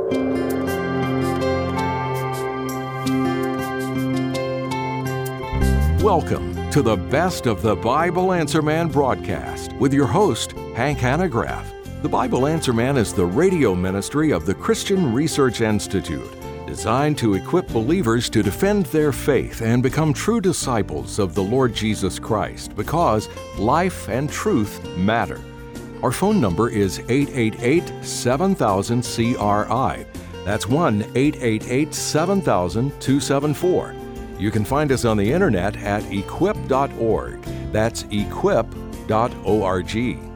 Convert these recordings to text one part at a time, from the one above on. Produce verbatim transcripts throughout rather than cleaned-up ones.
Welcome to the Best of the Bible Answer Man broadcast with your host, Hank Hanegraaff. The Bible Answer Man is the radio ministry of the Christian Research Institute, designed to equip believers to defend their faith and become true disciples of the Lord Jesus Christ, because life and truth matter. Our phone number is eight eight eight, seven thousand, C R I. That's one eight eight eight, seven thousand, two seven four. You can find us on the internet at equip dot org. That's equip dot org.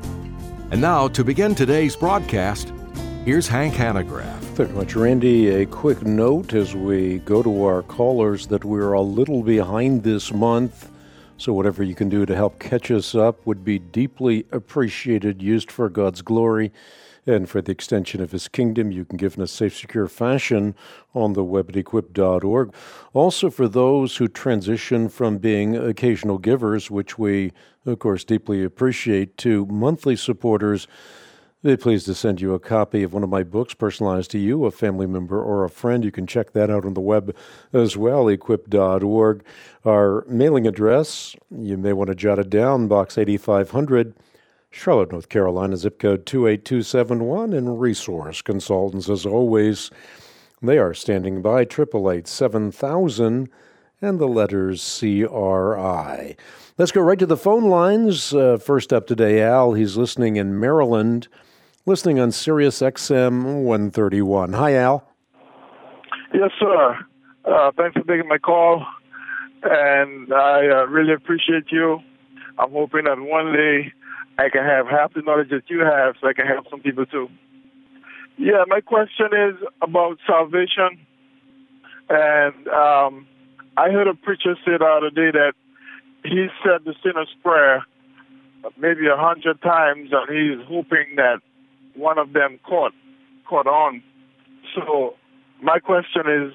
And now, to begin today's broadcast, here's Hank Hanegraaff. Thank you much, Randy. A quick note as we go to our callers that we're a little behind this month, so whatever you can do to help catch us up would be deeply appreciated, used for God's glory and for the extension of His kingdom. You can give in a safe, secure fashion on the web at equip dot org. Also, for those who transition from being occasional givers, which we, of course, deeply appreciate, to monthly supporters, be pleased to send you a copy of one of my books personalized to you, a family member, or a friend. You can check that out on the web as well, equip dot org. Our mailing address, you may want to jot it down, Box eighty-five hundred, Charlotte, North Carolina, zip code two eight two seven one, and resource consultants, as always, they are standing by, eight eight eight, seven thousand, and the letters C R I. Let's go right to the phone lines. Uh, first up today, Al, he's listening in Maryland, listening on Sirius X M one thirty-one. Hi, Al. Yes, sir. Uh, thanks for taking my call, and I uh, really appreciate you. I'm hoping that one day I can have half the knowledge that you have, so I can help some people too. Yeah, my question is about salvation. And um, I heard a preacher say the other day that he said the sinner's prayer maybe a hundred times, and he's hoping that one of them caught, caught on. So my question is,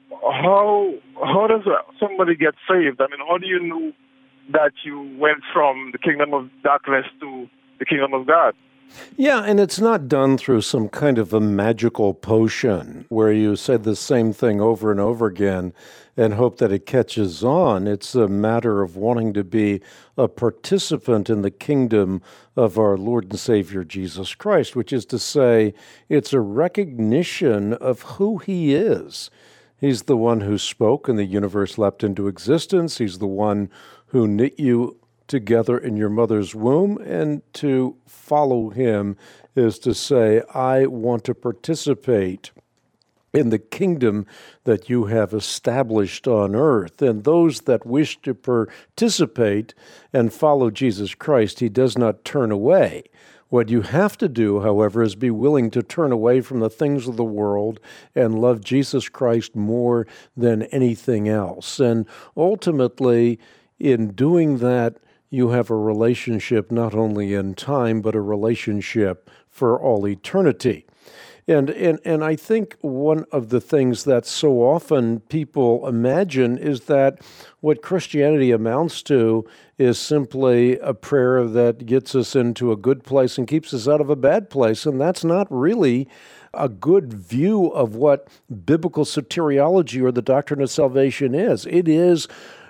how how does somebody get saved? I mean, how do you know that you went from the kingdom of darkness to the kingdom of God? Yeah, and it's not done through some kind of a magical potion where you say the same thing over and over again and hope that it catches on. It's a matter of wanting to be a participant in the kingdom of our Lord and Savior Jesus Christ, which is to say, it's a recognition of who He is. He's the one who spoke and the universe leapt into existence. He's the one who knit you together in your mother's womb, and to follow Him is to say, I want to participate in the kingdom that you have established on earth. And those that wish to participate and follow Jesus Christ, He does not turn away. What you have to do, however, is be willing to turn away from the things of the world and love Jesus Christ more than anything else. And ultimately, in doing that, you have a relationship not only in time, but a relationship for all eternity. And, and and I think one of the things that so often people imagine is that what Christianity amounts to is simply a prayer that gets us into a good place and keeps us out of a bad place. And that's not really a good view of what biblical soteriology or the doctrine of salvation is. It is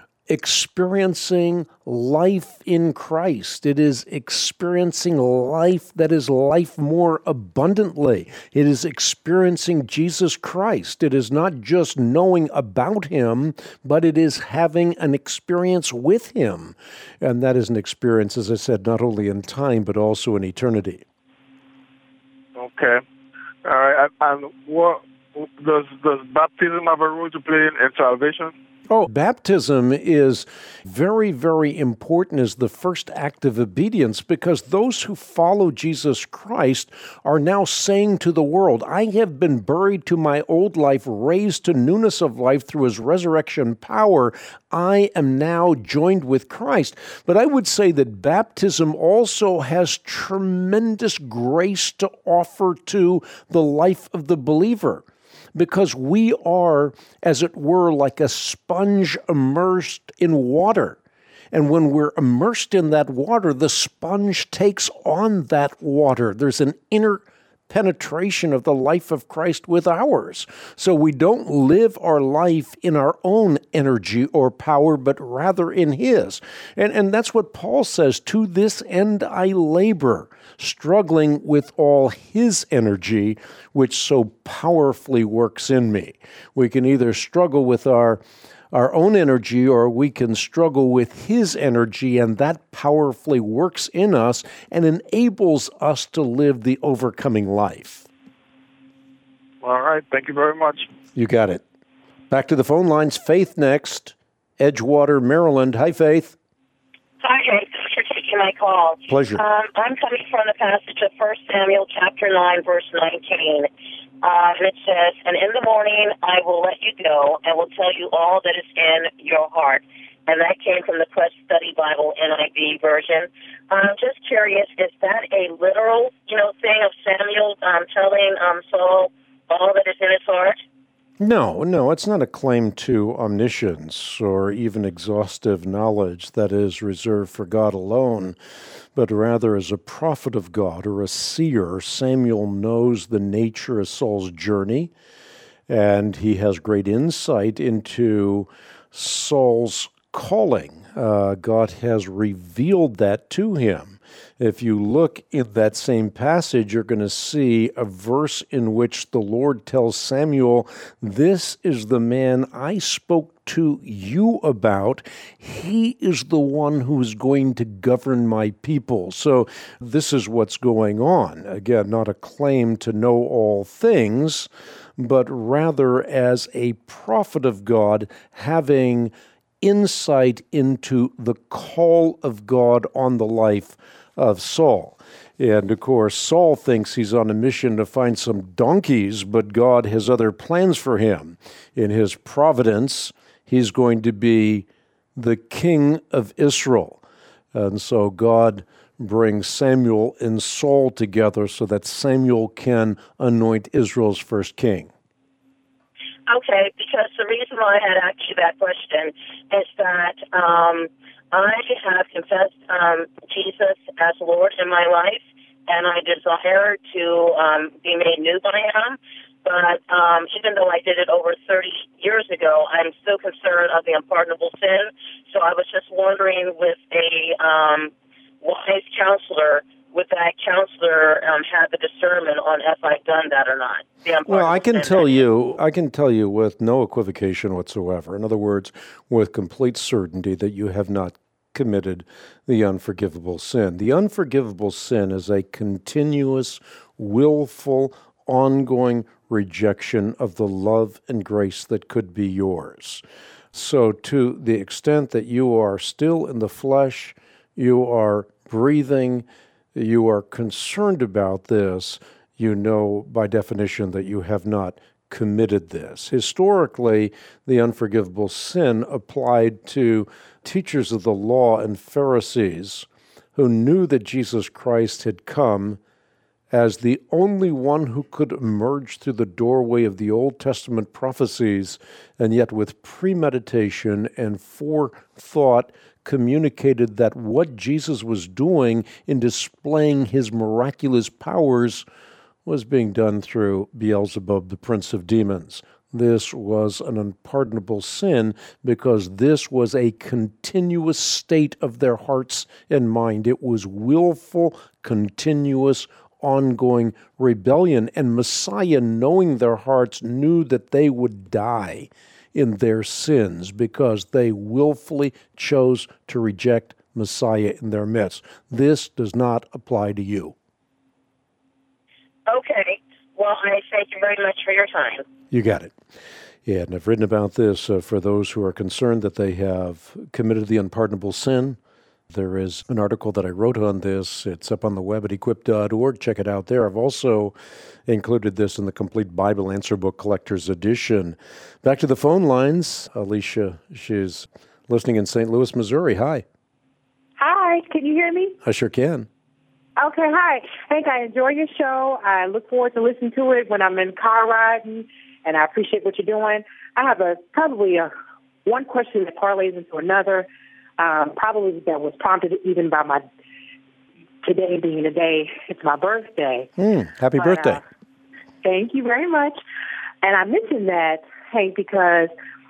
experiencing life in Christ. It is experiencing life that is life more abundantly. It is experiencing Jesus Christ. It is not just knowing about Him, but it is having an experience with Him. And that is an experience, as I said, not only in time, but also in eternity. Okay. All right. And what does, does baptism have a role to play in, in salvation? Oh, baptism is very, very important as the first act of obedience, because those who follow Jesus Christ are now saying to the world, I have been buried to my old life, raised to newness of life through His resurrection power. I am now joined with Christ. But I would say that baptism also has tremendous grace to offer to the life of the believer, because we are, as it were, like a sponge immersed in water. And when we're immersed in that water, the sponge takes on that water. There's an inner penetration of the life of Christ with ours. So we don't live our life in our own energy or power, but rather in His. And, and that's what Paul says, to this end I labor, struggling with all His energy, which so powerfully works in me. We can either struggle with our our own energy, or we can struggle with His energy, and that powerfully works in us and enables us to live the overcoming life. All right. Thank you very much. You got it. Back to the phone lines. Faith next. Edgewater, Maryland. Hi, Faith. Hi, thanks for taking my call. Pleasure. Um, I'm coming from the passage of First Samuel chapter nine, verse nineteen. Uh, and it says, and in the morning I will let you go and will tell you all that is in your heart. And that came from the Quest Study Bible N I V version. I'm just curious, is that a literal, you know, thing of Samuel um, telling um, Saul all that is in his heart? No, no, it's not a claim to omniscience or even exhaustive knowledge that is reserved for God alone, but rather as a prophet of God or a seer, Samuel knows the nature of Saul's journey, and he has great insight into Saul's calling. Uh, God has revealed that to him. If you look in that same passage, you're going to see a verse in which the Lord tells Samuel, this is the man I spoke to you about. He is the one who is going to govern my people. So this is what's going on. Again, not a claim to know all things, but rather as a prophet of God having insight into the call of God on the life of Saul. And of course, Saul thinks he's on a mission to find some donkeys, but God has other plans for him. In His providence, he's going to be the king of Israel. And so God brings Samuel and Saul together so that Samuel can anoint Israel's first king. Okay, because the reason why I had asked you that question is that um, I have confessed um, Jesus as Lord in my life, and I desire to um, be made new by Him. But um, even though I did it over thirty years ago, I'm still concerned of the unpardonable sin. So I was just wondering, with a um, wise counselor, would that counselor um, have the discernment on if I've done that or not? Well, I can tell you, I can tell you with no equivocation whatsoever. In other words, with complete certainty that you have not committed the unforgivable sin. The unforgivable sin is a continuous, willful, ongoing rejection of the love and grace that could be yours. So to the extent that you are still in the flesh, you are breathing, you are concerned about this, you know by definition that you have not committed this. Historically, the unforgivable sin applied to teachers of the law and Pharisees who knew that Jesus Christ had come as the only one who could emerge through the doorway of the Old Testament prophecies, and yet with premeditation and forethought communicated that what Jesus was doing in displaying His miraculous powers was being done through Beelzebub, the prince of demons. This was an unpardonable sin because this was a continuous state of their hearts and mind. It was willful, continuous, ongoing rebellion. And Messiah, knowing their hearts, knew that they would die in their sins because they willfully chose to reject Messiah in their midst. This does not apply to you. Okay. Well, I thank you very much for your time. You got it. Yeah, and I've written about this uh, for those who are concerned that they have committed the unpardonable sin. There is an article that I wrote on this. It's up on the web at equip dot org. Check it out there. I've also included this in the Complete Bible Answer Book Collector's Edition. Back to the phone lines. Alicia, she's listening in Saint Louis, Missouri. Hi. Hi. Can you hear me? I sure can. Okay, hi. Hank, I enjoy your show. I look forward to listening to it when I'm in car riding, and I appreciate what you're doing. I have a probably a one question that parlays into another, um, probably that was prompted even by my today being the day, it's my birthday. Mm, happy but, birthday. Uh, thank you very much. And I mentioned that, Hank, because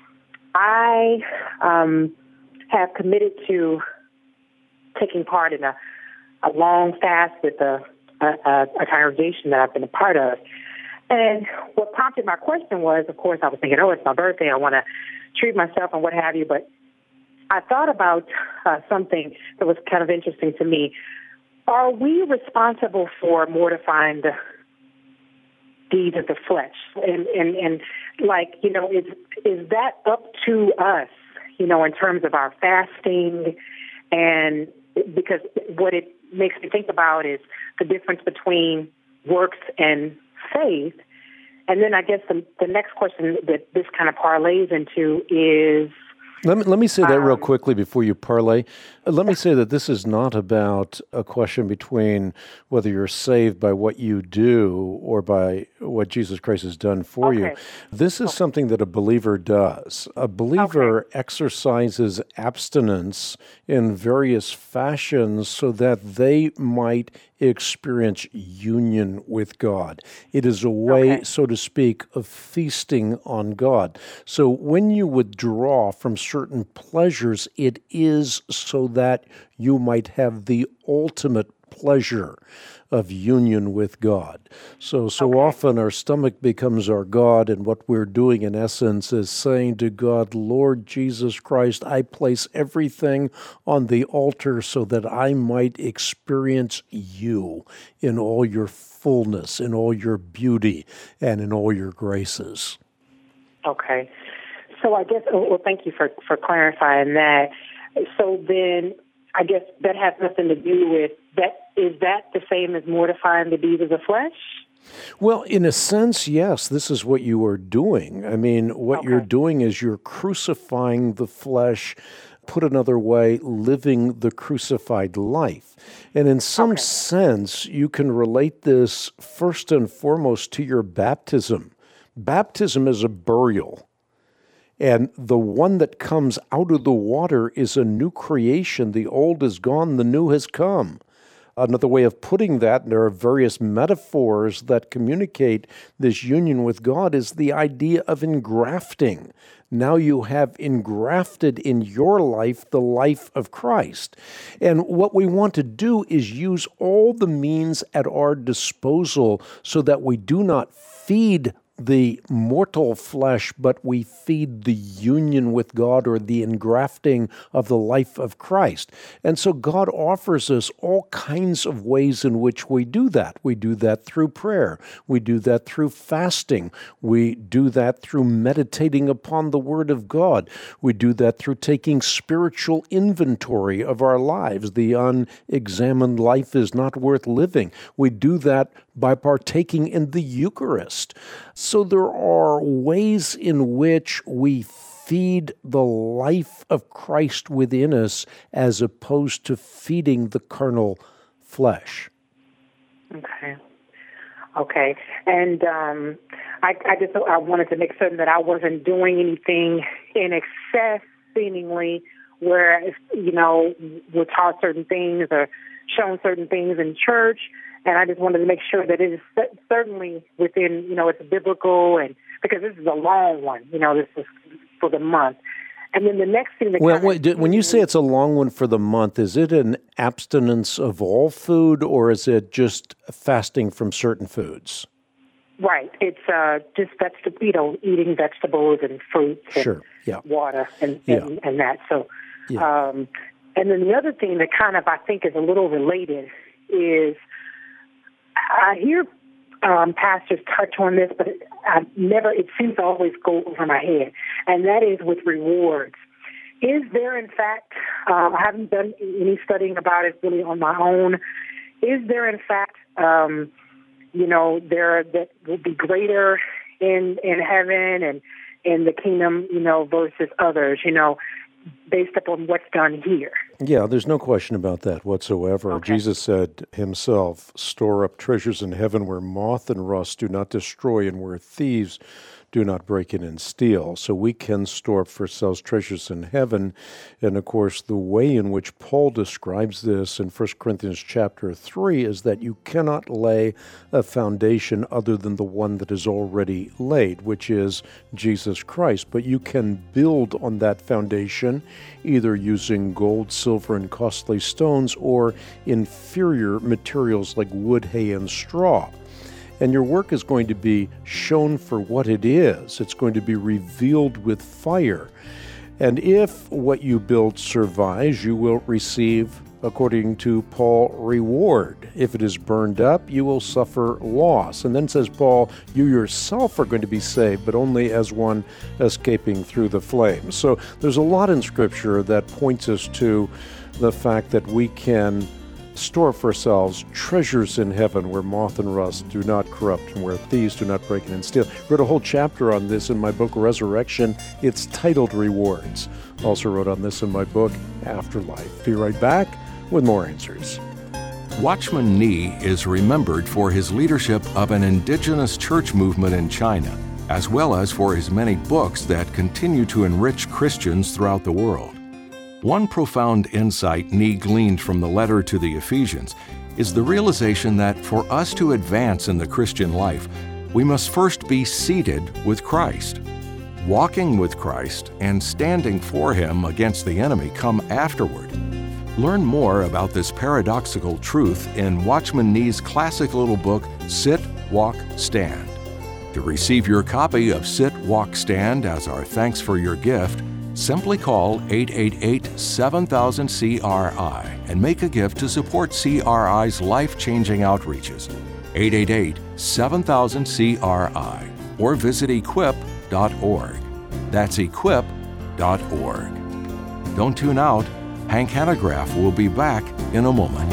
I um, have committed to taking part in a, a long fast with a, a, a congregation that I've been a part of. And what prompted my question was, of course, I was thinking, oh, it's my birthday. I want to treat myself and what have you. But I thought about uh, something that was kind of interesting to me. Are we responsible for mortifying the deeds of the flesh? And, and, and like, you know, is, is that up to us, you know, in terms of our fasting? And because what it makes me think about is the difference between works and faith. And then I guess the, the next question that this kind of parlays into is... Let me, let me say that real um, quickly before you parlay. Let me say that this is not about a question between whether you're saved by what you do or by what Jesus Christ has done for okay. you. This is something that a believer does. A believer okay. exercises abstinence in various fashions so that they might experience union with God. It is a way, okay. so to speak, of feasting on God. So when you withdraw from certain pleasures, it is so that you might have the ultimate pleasure of union with God. So, so okay. often our stomach becomes our God, and what we're doing in essence is saying to God, Lord Jesus Christ, I place everything on the altar so that I might experience you in all your fullness, in all your beauty, and in all your graces. Okay. So I guess, oh, well, thank you for, for clarifying that. So then I guess that has nothing to do with that. Is that the same as mortifying the deeds of the flesh? Well, in a sense, yes, this is what you are doing. I mean, what okay. you're doing is you're crucifying the flesh, put another way, living the crucified life. And in some okay. sense, you can relate this first and foremost to your baptism. Baptism is a burial. And the one that comes out of the water is a new creation. The old is gone, the new has come. Another way of putting that, and there are various metaphors that communicate this union with God, is the idea of engrafting. Now you have engrafted in your life the life of Christ. And what we want to do is use all the means at our disposal so that we do not feed the mortal flesh, but we feed the union with God, or the engrafting of the life of Christ. And so God offers us all kinds of ways in which we do that. We do that through prayer. We do that through fasting. We do that through meditating upon the Word of God. We do that through taking spiritual inventory of our lives. The unexamined life is not worth living. We do that by partaking in the Eucharist. So there are ways in which we feed the life of Christ within us as opposed to feeding the carnal flesh. Okay. Okay. And um, I, I just I wanted to make certain that I wasn't doing anything in excess, seemingly, where, you know, we're taught certain things or shown certain things in church. And I just wanted to make sure that it is certainly within, you know, it's biblical, and because this is a long one, you know, this is for the month. And then the next thing that well, kind wait, when you say it's a long one for the month, is it an abstinence of all food, or is it just fasting from certain foods? Right. It's uh, just vegetable, you know, eating vegetables and fruits and sure. yeah. water and, yeah. and, and that. So, yeah. um, and then the other thing that kind of I think is a little related is I hear um, pastors touch on this, but I never, it seems to always go over my head, and that is with rewards. Is there, in fact, um, I haven't done any studying about it really on my own, is there, in fact, um, you know, there that will be greater in, in heaven and in the kingdom, you know, versus others, you know, based upon what's done here? Yeah, there's no question about that whatsoever. Okay. Jesus said himself, store up treasures in heaven where moth and rust do not destroy and where thieves do not break in and steal. So we can store up for ourselves treasures in heaven. And of course, the way in which Paul describes this in First Corinthians chapter three is that you cannot lay a foundation other than the one that is already laid, which is Jesus Christ. But you can build on that foundation either using gold, silver, and costly stones or inferior materials like wood, hay, and straw. And your work is going to be shown for what it is. It's going to be revealed with fire. And if what you build survives, you will receive, according to Paul, reward. If it is burned up, you will suffer loss. And then says Paul, you yourself are going to be saved, but only as one escaping through the flames. So there's a lot in Scripture that points us to the fact that we can store for ourselves treasures in heaven where moth and rust do not corrupt and where thieves do not break in and steal. I wrote a whole chapter on this in my book, Resurrection. It's titled Rewards. Also wrote on this in my book, Afterlife. Be right back with more answers. Watchman Nee is remembered for his leadership of an indigenous church movement in China, as well as for his many books that continue to enrich Christians throughout the world. One profound insight Nee gleaned from the letter to the Ephesians is the realization that for us to advance in the Christian life, we must first be seated with Christ. Walking with Christ and standing for Him against the enemy come afterward. Learn more about this paradoxical truth in Watchman Nee's classic little book, Sit, Walk, Stand. To receive your copy of Sit, Walk, Stand as our thanks for your gift, simply call eight eight eight, seven thousand, C R I and make a gift to support C R I's life-changing outreaches. eight eight eight, seven thousand, C R I or visit equip dot org. That's equip dot org. Don't tune out. Hank Hanegraaff will be back in a moment.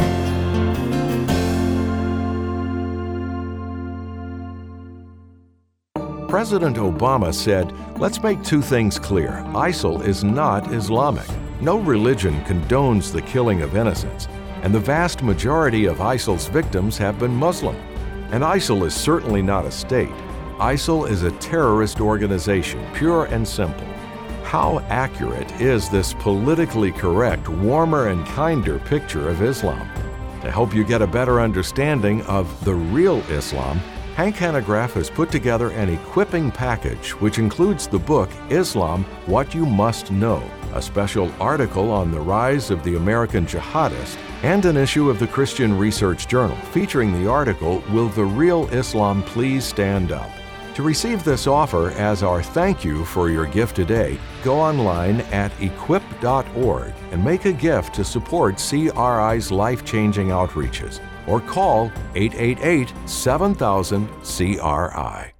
President Obama said, let's make two things clear. ISIL is not Islamic. No religion condones the killing of innocents, and the vast majority of ISIL's victims have been Muslim. And ISIL is certainly not a state. ISIL is a terrorist organization, pure and simple. How accurate is this politically correct, warmer and kinder picture of Islam? To help you get a better understanding of the real Islam, Hank Hanegraaff has put together an equipping package which includes the book Islam, What You Must Know, a special article on the rise of the American jihadist, and an issue of the Christian Research Journal featuring the article, Will the Real Islam Please Stand Up? To receive this offer as our thank you for your gift today, go online at equip dot org and make a gift to support C R I's life-changing outreaches. Or call eight eight eight, seven thousand, C R I.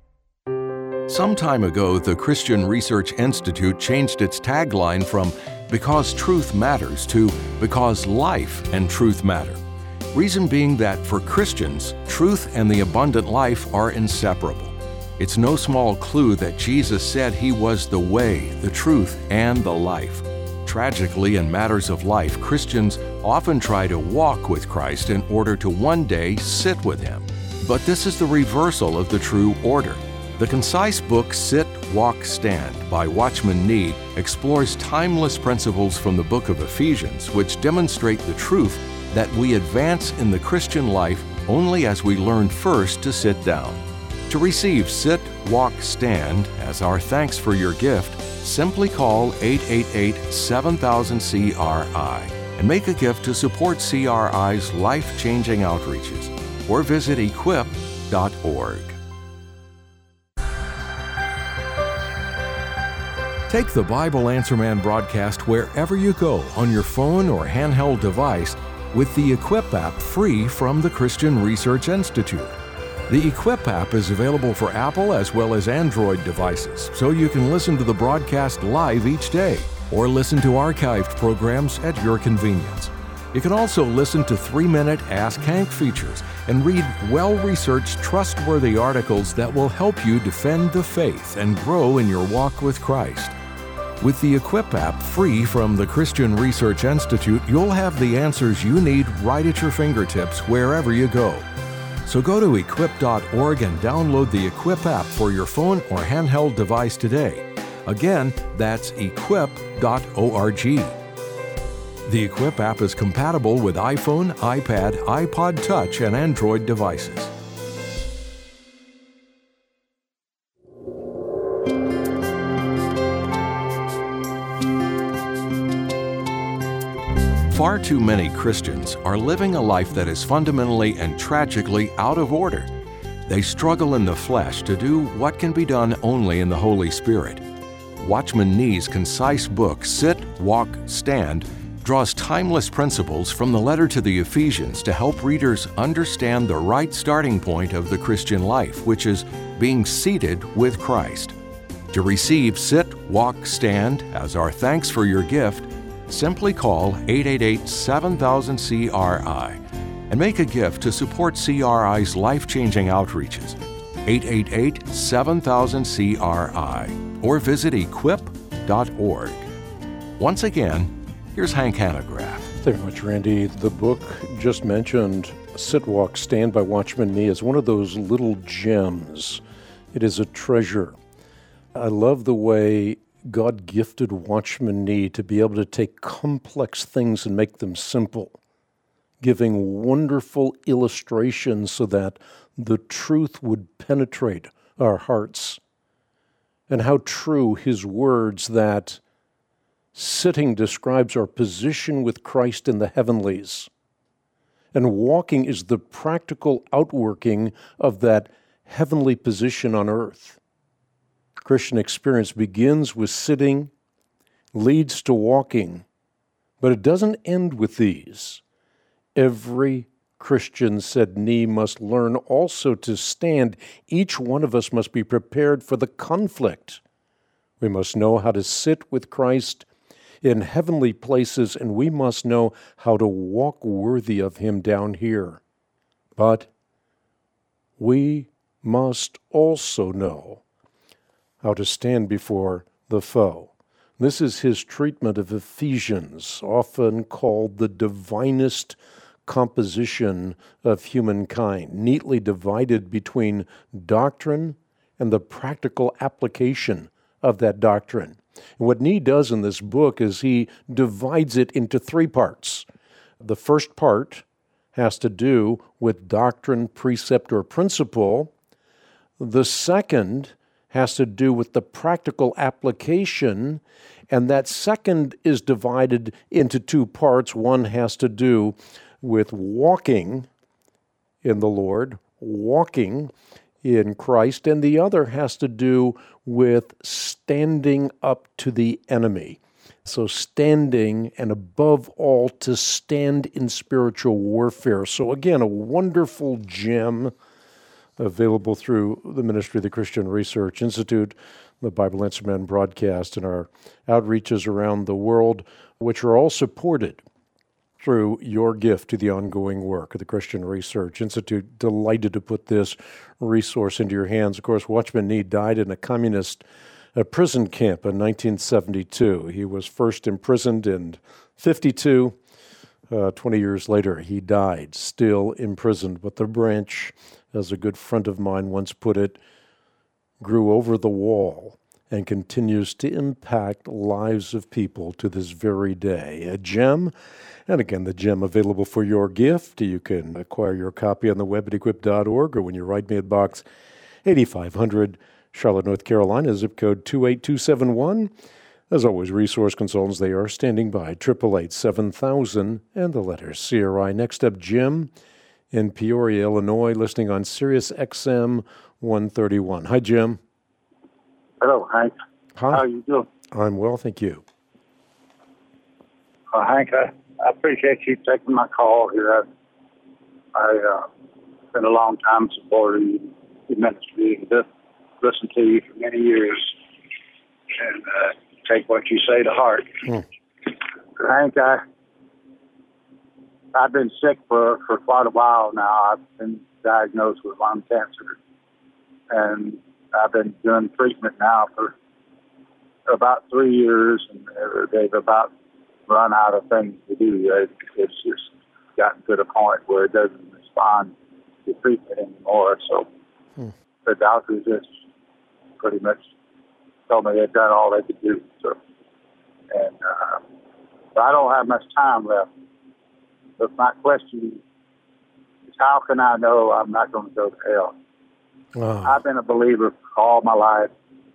Some time ago, the Christian Research Institute changed its tagline from Because Truth Matters to Because Life and Truth Matter. Reason being that for Christians, truth and the abundant life are inseparable. It's no small clue that Jesus said He was the way, the truth, and the life. Tragically, in matters of life, Christians often try to walk with Christ in order to one day sit with Him. But this is the reversal of the true order. The concise book Sit, Walk, Stand by Watchman Nee explores timeless principles from the book of Ephesians, which demonstrate the truth that we advance in the Christian life only as we learn first to sit down. To receive Sit, Walk, Stand as our thanks for your gift, simply call eight eight eight, seven thousand, C R I and make a gift to support C R I's life-changing outreaches or visit equip dot org. Take the Bible Answer Man broadcast wherever you go on your phone or handheld device with the Equip app free from the Christian Research Institute. The Equip app is available for Apple as well as Android devices, so you can listen to the broadcast live each day or listen to archived programs at your convenience. You can also listen to three-minute Ask Hank features and read well-researched, trustworthy articles that will help you defend the faith and grow in your walk with Christ. With the Equip app free from the Christian Research Institute, you'll have the answers you need right at your fingertips wherever you go. So go to equip dot org and download the Equip app for your phone or handheld device today. Again, that's equip dot org. The Equip app is compatible with iPhone, iPad, iPod Touch, and Android devices. Far too many Christians are living a life that is fundamentally and tragically out of order. They struggle in the flesh to do what can be done only in the Holy Spirit. Watchman Nee's concise book, Sit, Walk, Stand, draws timeless principles from the letter to the Ephesians to help readers understand the right starting point of the Christian life, which is being seated with Christ. To receive Sit, Walk, Stand as our thanks for your gift, simply call eight eight eight, seven thousand, C R I and make a gift to support C R I's life-changing outreaches. eight eight eight, seven thousand, C R I or visit equip dot org. Once again, here's Hank Hanegraaff. Thank you very much, Randy. The book just mentioned, Sit, Walk, Stand by Watchman Nee, is one of those little gems. It is a treasure. I love the way God gifted Watchman Nee to be able to take complex things and make them simple, giving wonderful illustrations so that the truth would penetrate our hearts. And how true his words that sitting describes our position with Christ in the heavenlies, and walking is the practical outworking of that heavenly position on earth. Christian experience begins with sitting, leads to walking, but it doesn't end with these. Every Christian, said Nee, must learn also to stand. Each one of us must be prepared for the conflict. We must know how to sit with Christ in heavenly places, and we must know how to walk worthy of him down here. But we must also know how to stand before the foe. This is his treatment of Ephesians, often called the divinest composition of humankind, neatly divided between doctrine and the practical application of that doctrine. And what Nee does in this book is he divides it into three parts. The first part has to do with doctrine, precept, or principle. The second has to do with the practical application, and that second is divided into two parts. One has to do with walking in the Lord, walking in Christ, and the other has to do with standing up to the enemy. So standing, and above all, to stand in spiritual warfare. So again, a wonderful gem available through the ministry of the Christian Research Institute, the Bible Answer Man broadcast, and our outreaches around the world, which are all supported through your gift to the ongoing work of the Christian Research Institute. Delighted to put this resource into your hands. Of course, Watchman Nee died in a communist uh, prison camp in nineteen seventy-two. He was first imprisoned in fifty-two. Uh, twenty years later, he died, still imprisoned. But the branch, as a good friend of mine once put it, grew over the wall and continues to impact lives of people to this very day. A gem, and again, the gem available for your gift. You can acquire your copy on the web at equip dot org, or when you write me at Box eighty-five hundred, Charlotte, North Carolina, zip code two eight two seven one. As always, resource consultants, they are standing by, eight eight eight, seven thousand, and the letter C R I. Next up, Jim in Peoria, Illinois, listening on Sirius X M one thirty-one. Hi, Jim. Hello, Hank. Hi. How are you doing? I'm well, thank you. Uh, Hank, I, I appreciate you taking my call here. I, I uh, been a long time supporting the ministry and just listened to you for many years and uh, take what you say to heart. Mm. Hank, I, I've been sick for, for quite a while now. I've been diagnosed with lung cancer, and I've been doing treatment now for about three years, and they've about run out of things to do. It's just gotten to the point where it doesn't respond the treatment anymore. So hmm. the doctors just pretty much told me they'd done all they could do. So, and uh, so I don't have much time left. But my question is, how can I know I'm not going to go to hell? Oh. I've been a believer all my life.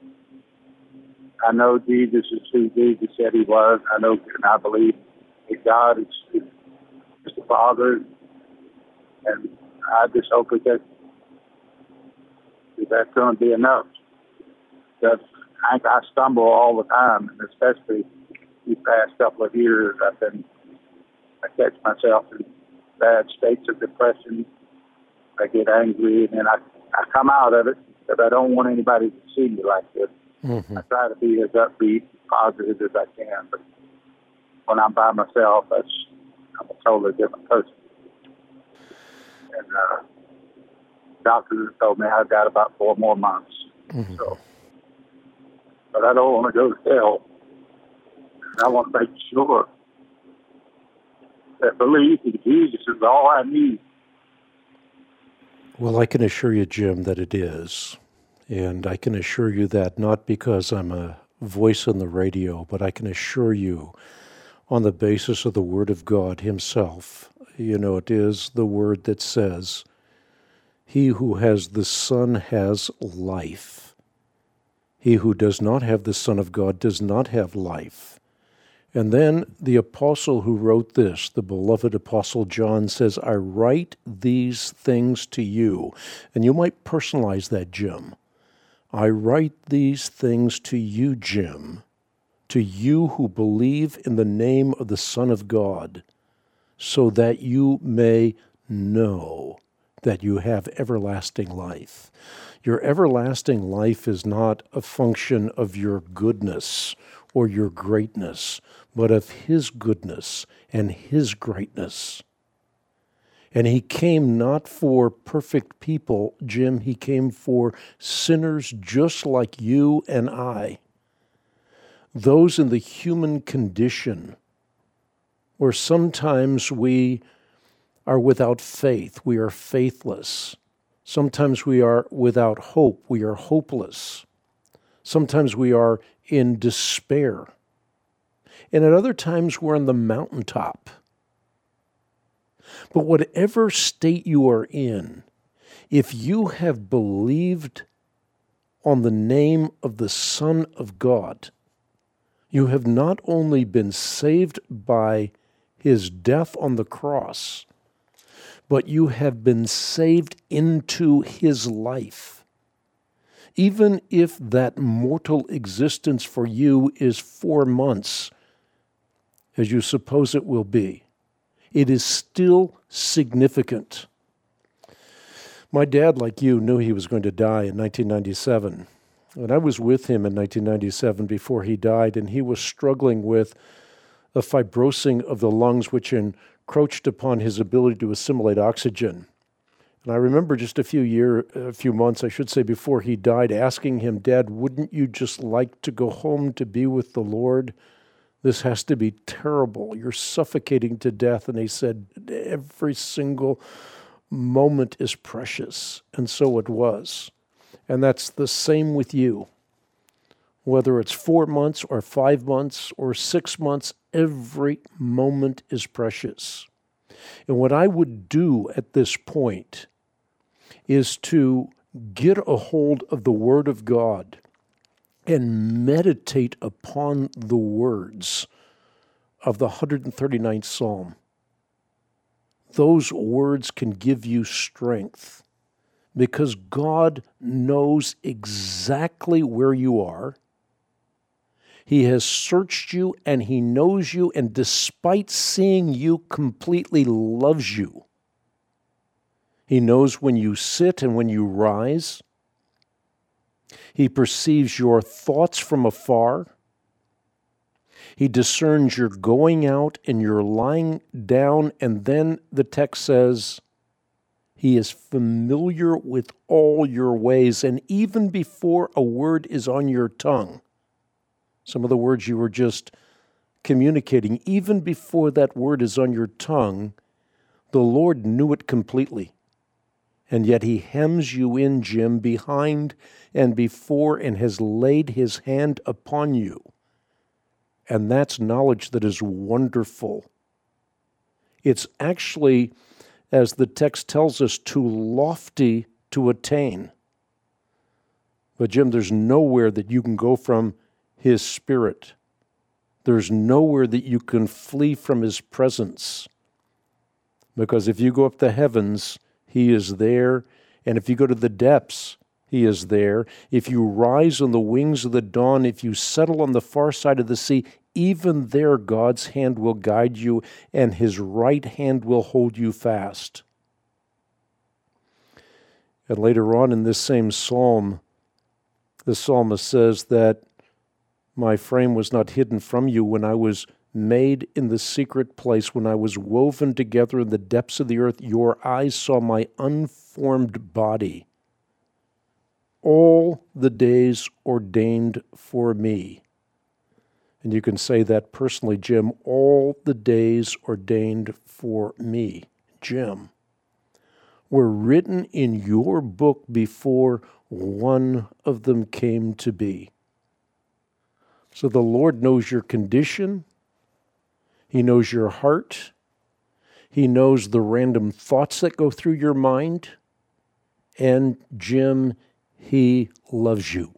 I know Jesus is who Jesus said he was. I know, and I believe that God is, is the Father. And I just hope that, that that's going to be enough. Because I, I stumble all the time, and especially these past couple of years, I've been, I catch myself in bad states of depression. I get angry, and then I, I come out of it, but I don't want anybody to see me like this. Mm-hmm. I try to be as upbeat, positive as I can, but when I'm by myself, that's, I'm a totally different person. And uh, doctors told me I've got about four more months. Mm-hmm. So, but I don't want to go to hell. And I want to make sure that belief in Jesus is all I need. Well, I can assure you, Jim, that it is. And I can assure you that not because I'm a voice on the radio, but I can assure you on the basis of the Word of God himself. You know, it is the Word that says, he who has the Son has life. He who does not have the Son of God does not have life. And then the apostle who wrote this, the beloved apostle John, says, I write these things to you. And you might personalize that, Jim. I write these things to you, Jim, to you who believe in the name of the Son of God, so that you may know that you have everlasting life. Your everlasting life is not a function of your goodness or your greatness, but of his goodness and his greatness. And he came not for perfect people, Jim. He came for sinners just like you and I. Those in the human condition where sometimes we are without faith, we are faithless. Sometimes we are without hope, we are hopeless. Sometimes we are in despair. And at other times we're on the mountaintop. But whatever state you are in, if you have believed on the name of the Son of God, you have not only been saved by his death on the cross, but you have been saved into his life. Even if that mortal existence for you is four months, as you suppose it will be, it is still significant. My dad, like you, knew he was going to die in nineteen ninety-seven. And I was with him in nineteen ninety-seven before he died, and he was struggling with a fibrosing of the lungs, which encroached upon his ability to assimilate oxygen. And I remember just a few year, a few months, I should say, before he died, asking him, Dad, wouldn't you just like to go home to be with the Lord? This has to be terrible. You're suffocating to death. And he said, every single moment is precious. And so it was. And that's the same with you. Whether it's four months or five months or six months, every moment is precious. And what I would do at this point is to get a hold of the Word of God and meditate upon the words of the one hundred thirty-ninth Psalm. Those words can give you strength because God knows exactly where you are. He has searched you and he knows you, and despite seeing you completely, loves you. He knows when you sit and when you rise. He perceives your thoughts from afar. He discerns your going out and your lying down, and then the text says, he is familiar with all your ways, and even before a word is on your tongue, some of the words you were just communicating, even before that word is on your tongue, the Lord knew it completely. And yet he hems you in, Jim, behind and before, and has laid his hand upon you. And that's knowledge that is wonderful. It's actually, as the text tells us, too lofty to attain. But Jim, there's nowhere that you can go from his Spirit. There's nowhere that you can flee from his presence. Because if you go up the heavens, he is there. And if you go to the depths, he is there. If you rise on the wings of the dawn, if you settle on the far side of the sea, even there God's hand will guide you, and his right hand will hold you fast. And later on in this same psalm, the psalmist says that my frame was not hidden from you when I was made in the secret place, when I was woven together in the depths of the earth. Your eyes saw my unformed body. All the days ordained for me. And you can say that personally, Jim, all the days ordained for me, Jim, were written in your book before one of them came to be. So the Lord knows your condition. He knows your heart. He knows the random thoughts that go through your mind. And Jim, he loves you.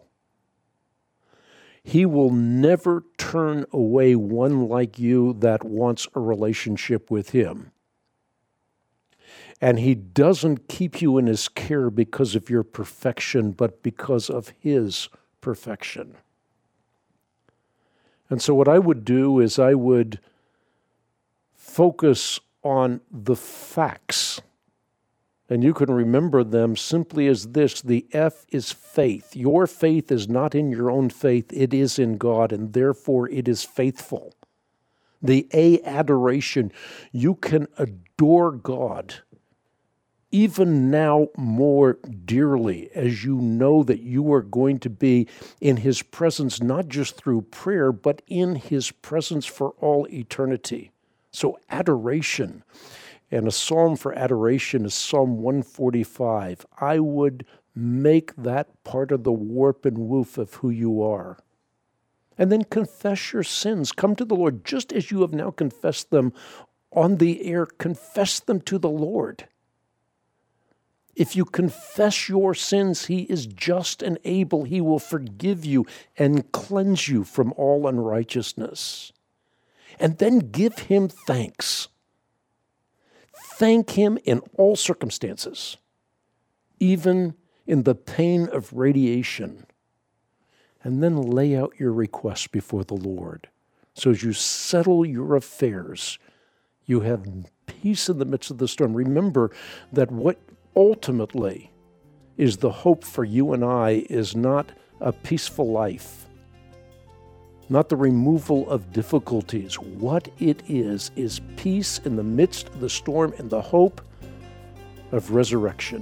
He will never turn away one like you that wants a relationship with him. And he doesn't keep you in his care because of your perfection, but because of his perfection. And so what I would do is I would focus on the facts. And you can remember them simply as this: the F is faith. Your faith is not in your own faith, it is in God, and therefore it is faithful. The A, adoration. You can adore God even now more dearly as you know that you are going to be in his presence, not just through prayer, but in his presence for all eternity. So adoration. And a psalm for adoration is Psalm one forty-five. I would make that part of the warp and woof of who you are. And then confess your sins. Come to the Lord just as you have now confessed them on the air. Confess them to the Lord. If you confess your sins, he is just and able. He will forgive you and cleanse you from all unrighteousness. And then give him thanks. Thank him in all circumstances, even in the pain of radiation. And then lay out your requests before the Lord. So as you settle your affairs, you have peace in the midst of the storm. Remember that what ultimately is the hope for you and I is not a peaceful life, not the removal of difficulties. What it is, is peace in the midst of the storm and the hope of resurrection.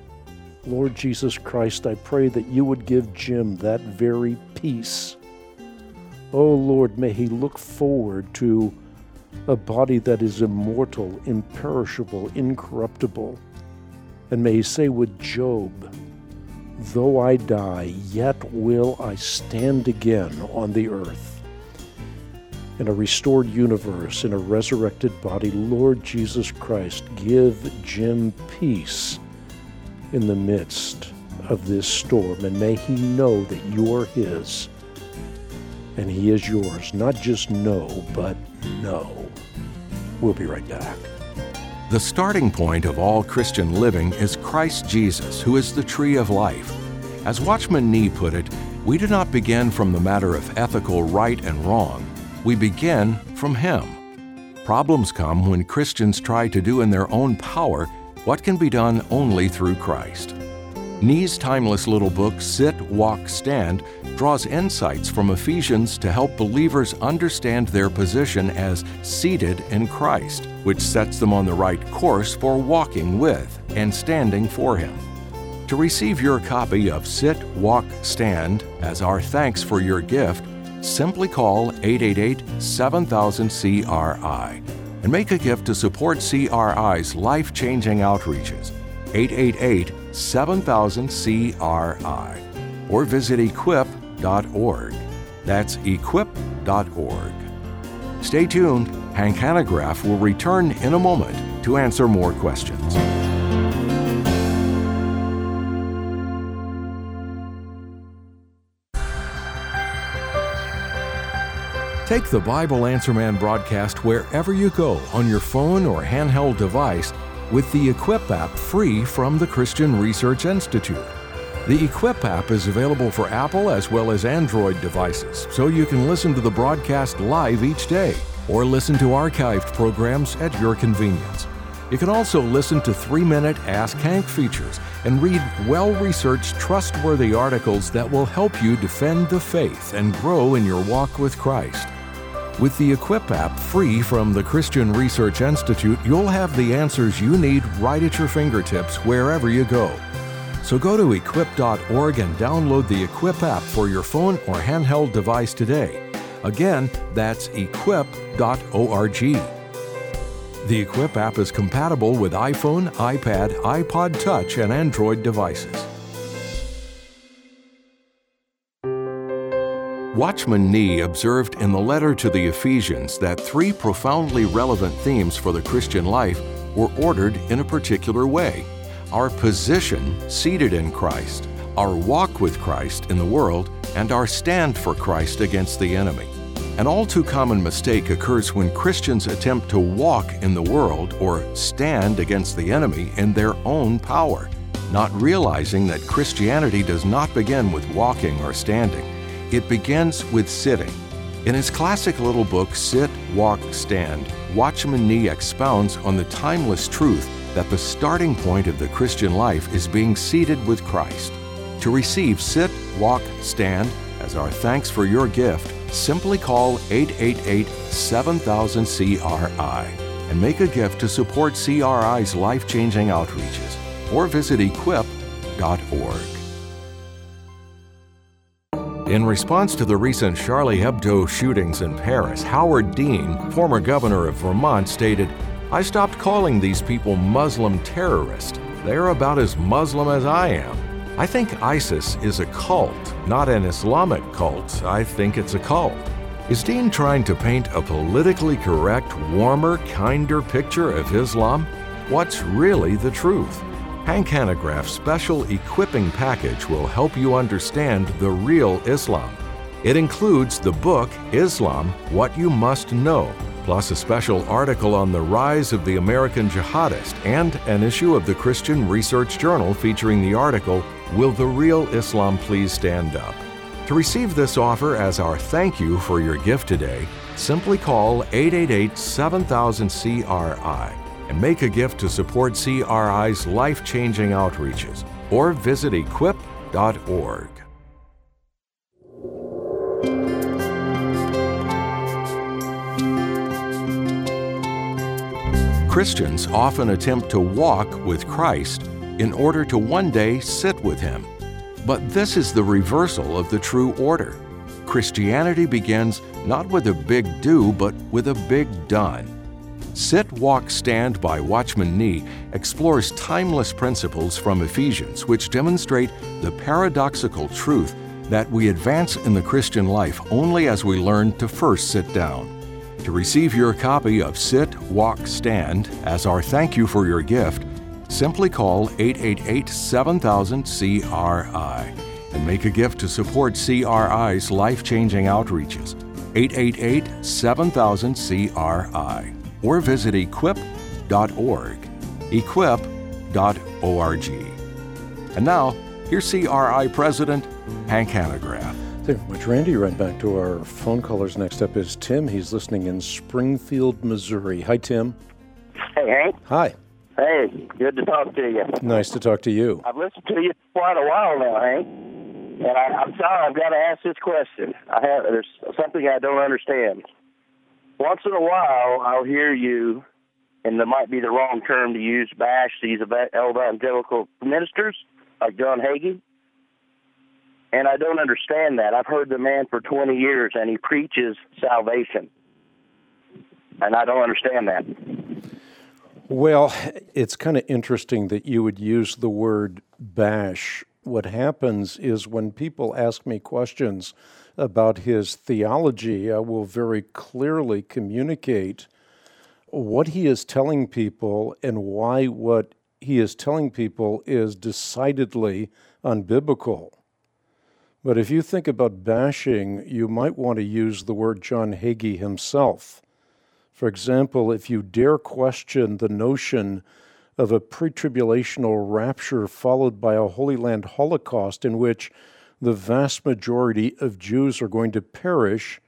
Lord Jesus Christ, I pray that you would give Jim that very peace. Oh Lord, may he look forward to a body that is immortal, imperishable, incorruptible. And may he say with Job, though I die, yet will I stand again on the earth. In a restored universe, in a resurrected body, Lord Jesus Christ, give Jim peace in the midst of this storm. And may he know that you are his and he is yours. Not just know, but know. We'll be right back. The starting point of all Christian living is Christ Jesus, who is the tree of life. As Watchman Nee put it, we do not begin from the matter of ethical right and wrong. We begin from him. Problems come when Christians try to do in their own power what can be done only through Christ. Nee's timeless little book, Sit, Walk, Stand, draws insights from Ephesians to help believers understand their position as seated in Christ, which sets them on the right course for walking with and standing for him. To receive your copy of Sit, Walk, Stand as our thanks for your gift, simply call eight eight eight, seven thousand, C R I and make a gift to support C R I's life-changing outreaches. eight eight eight, seven thousand, C R I or visit equip dot org. That's equip dot org. Stay tuned. Hank Hanegraaff will return in a moment to answer more questions. Take the Bible Answer Man broadcast wherever you go on your phone or handheld device with the Equip app free from the Christian Research Institute. The Equip app is available for Apple as well as Android devices, so you can listen to the broadcast live each day or listen to archived programs at your convenience. You can also listen to three-minute Ask Hank features and read well-researched, trustworthy articles that will help you defend the faith and grow in your walk with Christ. With the Equip app free from the Christian Research Institute, you'll have the answers you need right at your fingertips wherever you go. So go to equip dot org and download the Equip app for your phone or handheld device today. Again, that's equip dot org. The Equip app is compatible with iPhone, iPad, iPod Touch, and Android devices. Watchman Nee observed in the letter to the Ephesians that three profoundly relevant themes for the Christian life were ordered in a particular way: our position seated in Christ, our walk with Christ in the world, and our stand for Christ against the enemy. An all too common mistake occurs when Christians attempt to walk in the world or stand against the enemy in their own power, not realizing that Christianity does not begin with walking or standing. It begins with sitting. In his classic little book, Sit, Walk, Stand, Watchman Nee expounds on the timeless truth that the starting point of the Christian life is being seated with Christ. To receive Sit, Walk, Stand as our thanks for your gift, simply call eight eight eight, seven thousand, C R I and make a gift to support C R I's life-changing outreaches, or visit equip dot org. In response to the recent Charlie Hebdo shootings in Paris, Howard Dean, former governor of Vermont, stated, "I stopped calling these people Muslim terrorists. They're about as Muslim as I am. I think ISIS is a cult, not an Islamic cult. I think it's a cult." Is Dean trying to paint a politically correct, warmer, kinder picture of Islam? What's really the truth? Hank Hanegraaff's special equipping package will help you understand the real Islam. It includes the book, Islam, What You Must Know, plus a special article on the rise of the American jihadist and an issue of the Christian Research Journal featuring the article, Will the Real Islam Please Stand Up? To receive this offer as our thank you for your gift today, simply call eight eight eight, seven thousand, C R I and make a gift to support C R I's life-changing outreaches, or visit equip dot org. Christians often attempt to walk with Christ in order to one day sit with Him. But this is the reversal of the true order. Christianity begins not with a big do, but with a big done. Sit, Walk, Stand by Watchman Nee explores timeless principles from Ephesians which demonstrate the paradoxical truth that we advance in the Christian life only as we learn to first sit down. To receive your copy of Sit, Walk, Stand as our thank you for your gift, simply call eight eight eight, seven thousand, C R I and make a gift to support C R I's life-changing outreaches, eight eight eight, seven thousand, C R I. Or visit equip dot org, equip dot org. And now, here's C R I President Hank Hanegraaff. Thank you very much, Randy. Right back to our phone callers. Next up is Tim. He's listening in Springfield, Missouri. Hi, Tim. Hey, Hank. Hi. Hey, good to talk to you. Nice to talk to you. I've listened to you for quite a while now, Hank, and I, I'm sorry I've got to ask this question. I have there's something I don't understand. Once in a while, I'll hear you, and there might be the wrong term to use, bash these evangelical ministers like John Hagee, and I don't understand that. I've heard the man for twenty years, and he preaches salvation, and I don't understand that. Well, it's kind of interesting that you would use the word bash. What happens is when people ask me questions about his theology, I will very clearly communicate what he is telling people and why what he is telling people is decidedly unbiblical. But if you think about bashing, you might want to use the word John Hagee himself. For example, if you dare question the notion of a pre-tribulational rapture followed by a Holy Land Holocaust in which the vast majority of Jews are going to perish,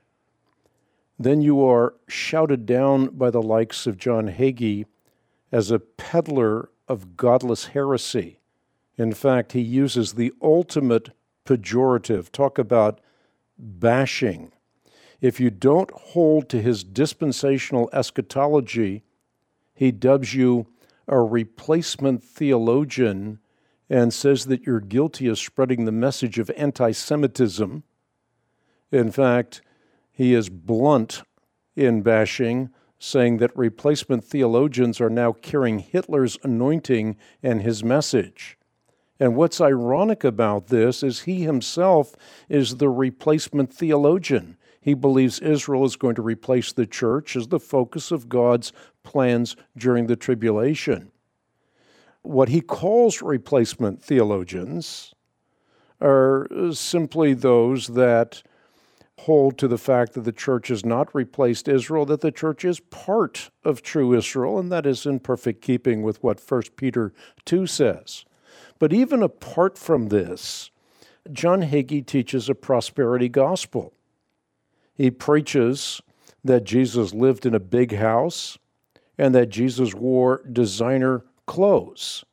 then you are shouted down by the likes of John Hagee as a peddler of godless heresy. In fact, he uses the ultimate pejorative. Talk about bashing. If you don't hold to his dispensational eschatology, he dubs you a replacement theologian and says that you're guilty of spreading the message of anti-Semitism. In fact, he is blunt in bashing, saying that replacement theologians are now carrying Hitler's anointing and his message. And what's ironic about this is he himself is the replacement theologian. He believes Israel is going to replace the church as the focus of God's plans during the tribulation. What he calls replacement theologians are simply those that hold to the fact that the church has not replaced Israel, that the church is part of true Israel, and that is in perfect keeping with what First Peter two says. But even apart from this, John Hagee teaches a prosperity gospel. He preaches that Jesus lived in a big house and that Jesus wore designer clothes.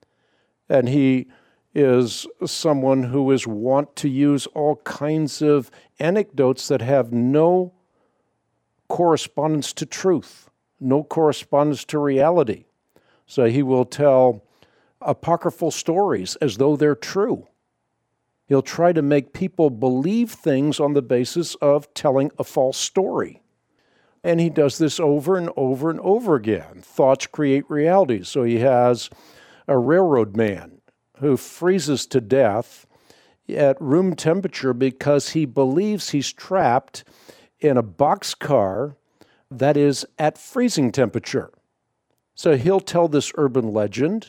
And he is someone who is wont to use all kinds of anecdotes that have no correspondence to truth, no correspondence to reality. So he will tell apocryphal stories as though they're true. He'll try to make people believe things on the basis of telling a false story. And he does this over and over and over again. Thoughts create reality. So he has a railroad man who freezes to death at room temperature because he believes he's trapped in a boxcar that is at freezing temperature. So he'll tell this urban legend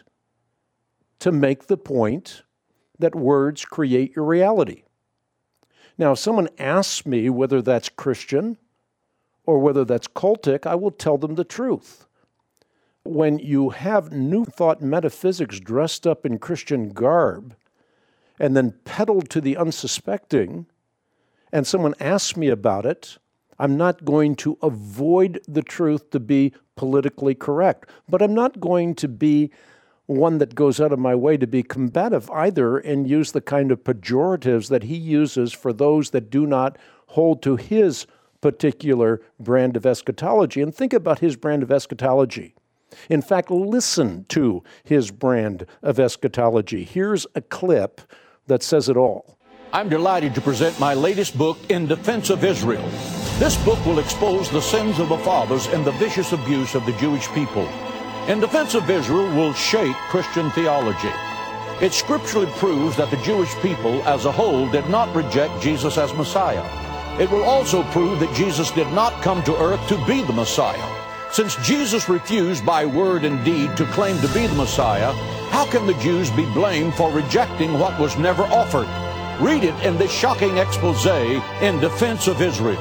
to make the point that words create your reality. Now, if someone asks me whether that's Christian or whether that's cultic, I will tell them the truth. When you have New Thought metaphysics dressed up in Christian garb and then peddled to the unsuspecting, and someone asks me about it, I'm not going to avoid the truth to be politically correct, but I'm not going to be one that goes out of my way to be combative either and use the kind of pejoratives that he uses for those that do not hold to his particular brand of eschatology. And think about his brand of eschatology. In fact, listen to his brand of eschatology. Here's a clip that says it all. I'm delighted to present my latest book, In Defense of Israel. This book will expose the sins of the fathers and the vicious abuse of the Jewish people. In Defense of Israel will shake Christian theology. It scripturally proves that the Jewish people as a whole did not reject Jesus as Messiah. It will also prove that Jesus did not come to earth to be the Messiah. Since Jesus refused by word and deed to claim to be the Messiah, how can the Jews be blamed for rejecting what was never offered? Read it in this shocking expose, In Defense of Israel.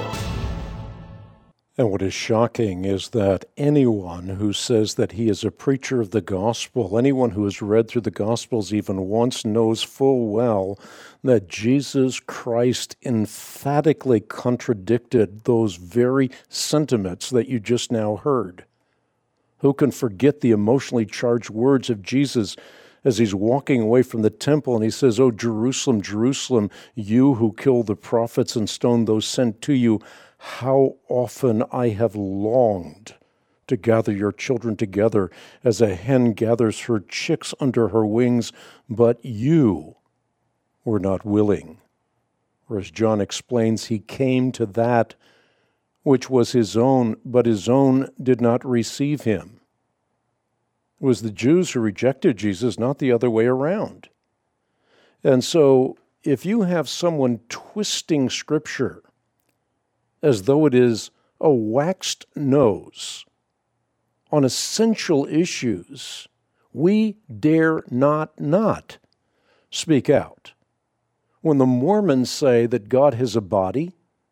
And what is shocking is that anyone who says that he is a preacher of the gospel, anyone who has read through the Gospels even once, knows full well that Jesus Christ emphatically contradicted those very sentiments that you just now heard. Who can forget the emotionally charged words of Jesus as he's walking away from the temple and he says, "Oh, Jerusalem, Jerusalem, you who kill the prophets and stone those sent to you, how often I have longed to gather your children together as a hen gathers her chicks under her wings, but you were not willing." Or as John explains, he came to that which was his own, but his own did not receive him. was the Jews who rejected Jesus, not the other way around. And so if you have someone twisting Scripture as though it is a waxed nose on essential issues, we dare not not speak out. When the Mormons say that God has a body,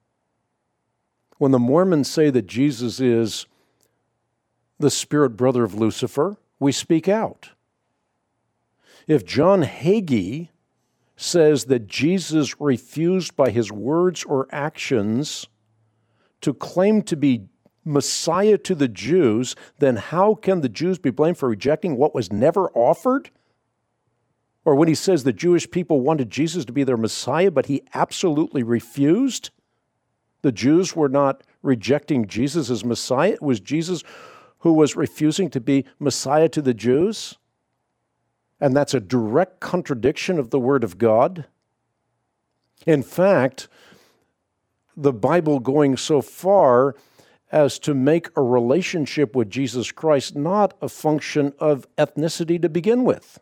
when the Mormons say that Jesus is the spirit brother of Lucifer, we speak out. If John Hagee says that Jesus refused by his words or actions to claim to be Messiah to the Jews, then how can the Jews be blamed for rejecting what was never offered? Or when he says the Jewish people wanted Jesus to be their Messiah, but he absolutely refused? The Jews were not rejecting Jesus as Messiah. It was Jesus who was refusing to be Messiah to the Jews. And that's a direct contradiction of the Word of God. In fact, the Bible going so far as to make a relationship with Jesus Christ not a function of ethnicity to begin with,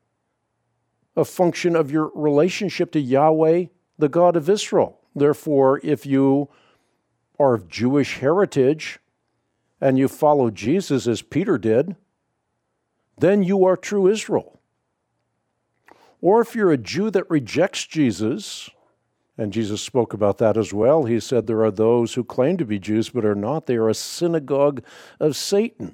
a function of your relationship to Yahweh, the God of Israel. Therefore, if you are of Jewish heritage and you follow Jesus as Peter did, then you are true Israel. Or if you're a Jew that rejects Jesus, and Jesus spoke about that as well, he said there are those who claim to be Jews but are not. They are a synagogue of Satan.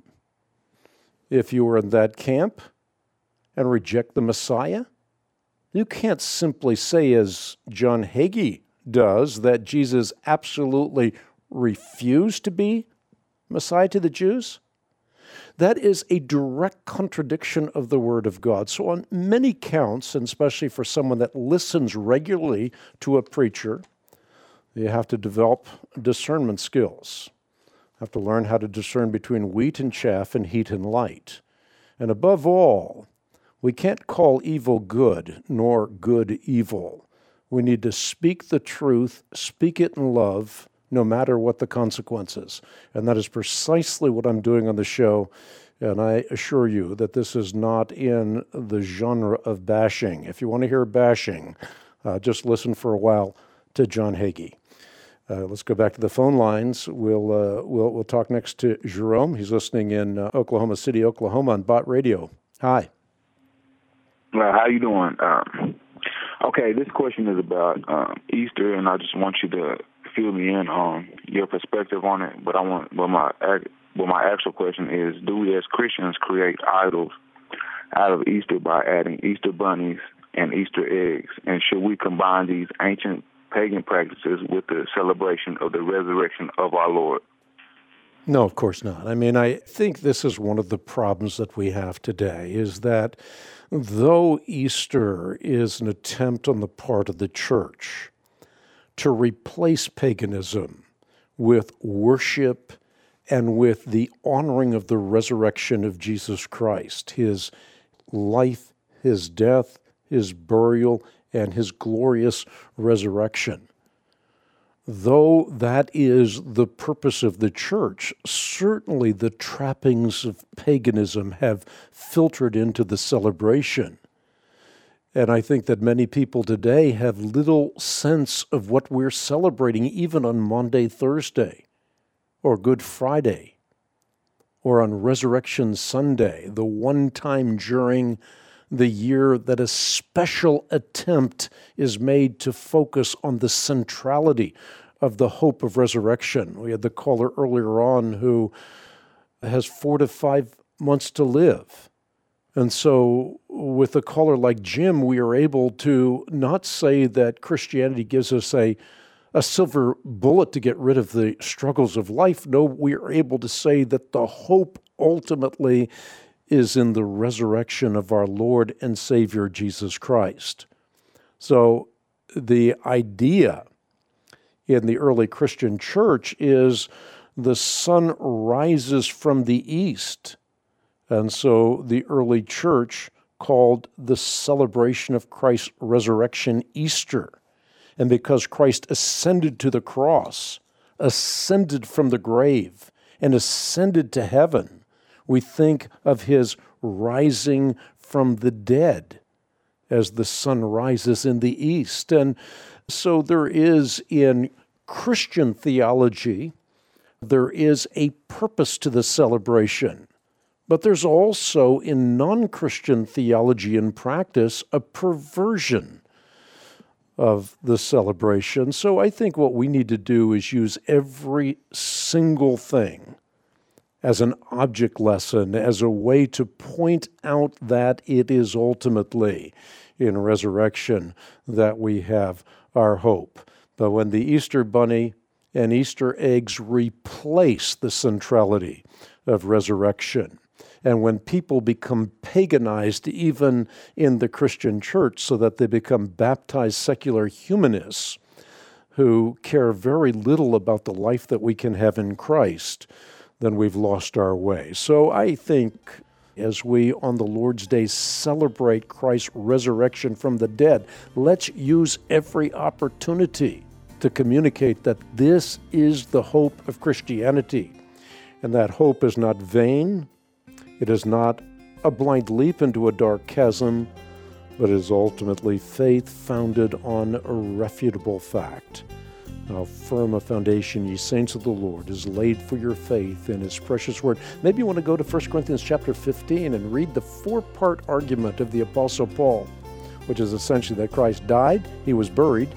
If you are in that camp and reject the Messiah, you can't simply say, as John Hagee does, that Jesus absolutely refused to be Messiah to the Jews. That is a direct contradiction of the Word of God. So on many counts, and especially for someone that listens regularly to a preacher, you have to develop discernment skills. You have to learn how to discern between wheat and chaff and heat and light. And above all, we can't call evil good, nor good evil. We need to speak the truth, speak it in love, no matter what the consequences. And that is precisely what I'm doing on the show. And I assure you that this is not in the genre of bashing. If you want to hear bashing, uh, just listen for a while to John Hagee. Uh, let's go back to the phone lines. We'll uh, we'll we'll talk next to Jerome. He's listening in uh, Oklahoma City, Oklahoma, on Bott Radio. Hi. Well, how you doing? Um, okay, this question is about um, Easter, and I just want you to fill me in on your perspective on it. But I want, but my, but my actual question is: do we as Christians create idols out of Easter by adding Easter bunnies and Easter eggs? And should we combine these ancient pagan practices with the celebration of the resurrection of our Lord? No, of course not. I mean, I think this is one of the problems that we have today, is that though Easter is an attempt on the part of the church to replace paganism with worship and with the honoring of the resurrection of Jesus Christ, his life, his death, his burial, and his glorious resurrection. Though that is the purpose of the church, certainly the trappings of paganism have filtered into the celebration. And I think that many people today have little sense of what we're celebrating, even on Maundy, Thursday, or Good Friday, or on Resurrection Sunday, the one time during the year that a special attempt is made to focus on the centrality of the hope of resurrection. We had the caller earlier on who has four to five months to live. And so with a caller like Jim, we are able to not say that Christianity gives us a, a silver bullet to get rid of the struggles of life. No, we are able to say that the hope ultimately is in the resurrection of our Lord and Savior Jesus Christ. So the idea in the early Christian church is the sun rises from the east. And so the early church called the celebration of Christ's resurrection Easter. And because Christ ascended to the cross, ascended from the grave, and ascended to heaven, we think of his rising from the dead as the sun rises in the east. And so there is in Christian theology, there is a purpose to the celebration. But there's also in non-Christian theology and practice a perversion of the celebration. So I think what we need to do is use every single thing as an object lesson, as a way to point out that it is ultimately in resurrection that we have our hope. But when the Easter bunny and Easter eggs replace the centrality of resurrection, and when people become paganized even in the Christian church so that they become baptized secular humanists who care very little about the life that we can have in Christ, then we've lost our way. So I think as we on the Lord's Day celebrate Christ's resurrection from the dead, let's use every opportunity to communicate that this is the hope of Christianity. And that hope is not vain. It is not a blind leap into a dark chasm, but is ultimately faith founded on irrefutable fact. How firm a foundation, ye saints of the Lord, is laid for your faith in His precious word. Maybe you want to go to First Corinthians chapter fifteen and read the four-part argument of the Apostle Paul, which is essentially that Christ died, He was buried,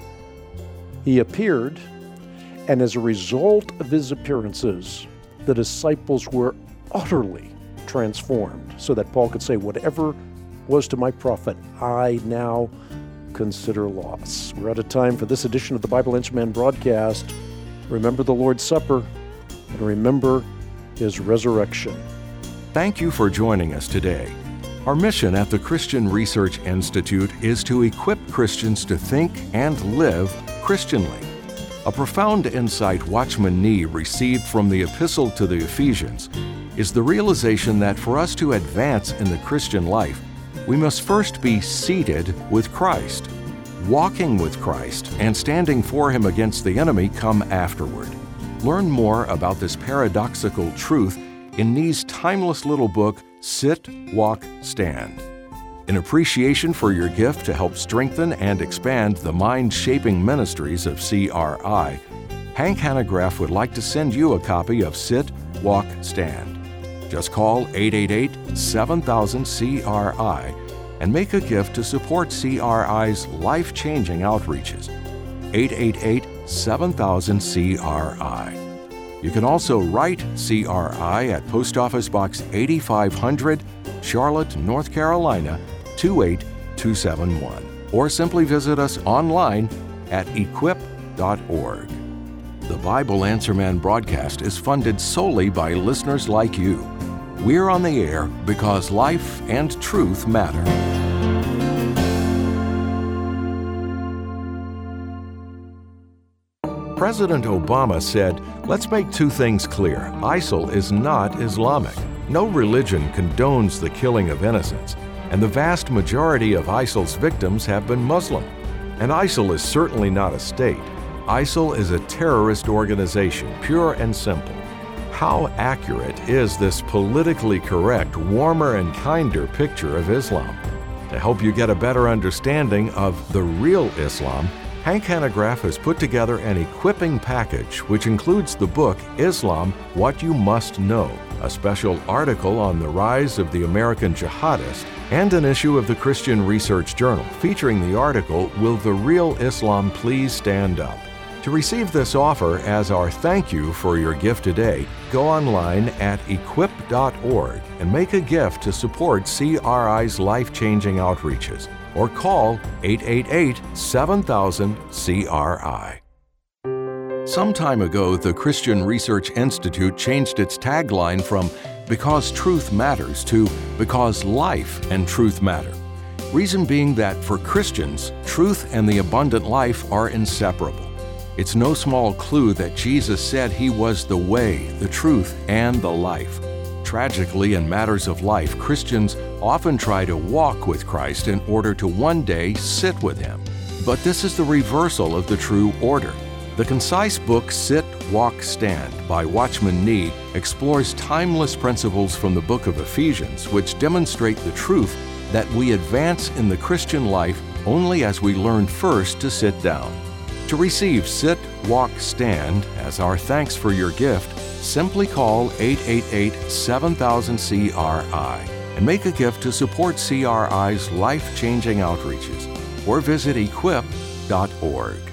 He appeared, and as a result of His appearances, the disciples were utterly transformed, so that Paul could say, whatever was to my profit, I now consider loss. We're out of time for this edition of the Bible Answer Man broadcast. Remember the Lord's Supper and remember His resurrection. Thank you for joining us today. Our mission at the Christian Research Institute is to equip Christians to think and live Christianly. A profound insight Watchman Nee received from the Epistle to the Ephesians is the realization that for us to advance in the Christian life, we must first be seated with Christ. Walking with Christ and standing for Him against the enemy come afterward. Learn more about this paradoxical truth in Nee's timeless little book, Sit, Walk, Stand. In appreciation for your gift to help strengthen and expand the mind-shaping ministries of C R I, Hank Hanegraaff would like to send you a copy of Sit, Walk, Stand. Just call eight eight eight, seven thousand, C R I and make a gift to support C R I's life-changing outreaches. eight eight eight, seven thousand, C R I. You can also write C R I at Post Office Box eighty-five hundred, Charlotte, North Carolina, two eight two seven one, or simply visit us online at equip dot org. The Bible Answer Man broadcast is funded solely by listeners like you. We're on the air because life and truth matter. President Obama said, "Let's make two things clear. ISIL is not Islamic. No religion condones the killing of innocents, and the vast majority of ISIL's victims have been Muslim. And ISIL is certainly not a state. ISIL is a terrorist organization, pure and simple." How accurate is this politically correct, warmer and kinder picture of Islam? To help you get a better understanding of the real Islam, Hank Hanegraaff has put together an equipping package which includes the book Islam, What You Must Know, a special article on the rise of the American jihadist, and an issue of the Christian Research Journal featuring the article, Will the Real Islam Please Stand Up? To receive this offer as our thank you for your gift today, go online at equip dot org and make a gift to support C R I's life-changing outreaches, or call eight eight eight, seven thousand, C R I. Some time ago, the Christian Research Institute changed its tagline from Because Truth Matters to Because Life and Truth Matter. Reason being that for Christians, truth and the abundant life are inseparable. It's no small clue that Jesus said He was the way, the truth, and the life. Tragically, in matters of life, Christians often try to walk with Christ in order to one day sit with Him. But this is the reversal of the true order. The concise book Sit, Walk, Stand by Watchman Nee explores timeless principles from the book of Ephesians, which demonstrate the truth that we advance in the Christian life only as we learn first to sit down. To receive Sit, Walk, Stand as our thanks for your gift, simply call eight eight eight, seven thousand, C R I and make a gift to support C R I's life-changing outreaches, or visit equip dot org.